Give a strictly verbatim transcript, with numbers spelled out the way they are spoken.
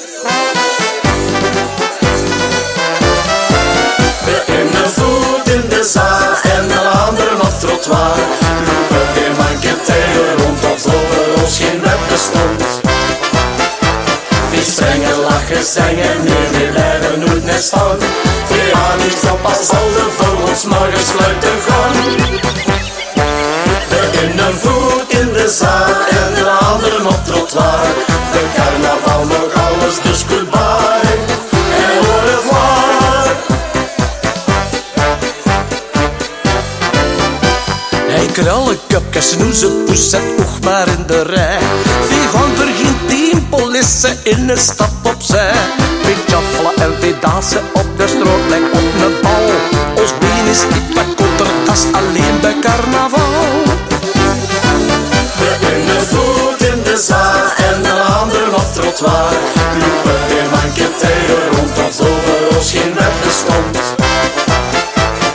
De ene voet in de zaal en de andere op trottoir. Roepen weer manke tegen rond alsof er ons geen wet bestond. Wie strenge lachen zingen, nee, we blijven nooit net staan. Twee aan iets op als al de vogels morgen sluiten gaan. De ene voet in de zaal en de andere op trottoir. De carnaval nog alles, dus goodbye en au revoir. Hey krullenkupjes, snoezenpoes, zet oog maar in de rij. Wie gaan er geen tien polissen in een stap opzij? Wie jaffelen en wie dansen op de strook lijkt op een bal. Ons been is niet met kottertas, alleen bij carnaval. De ene voet in de zaal en de andere op trottoir.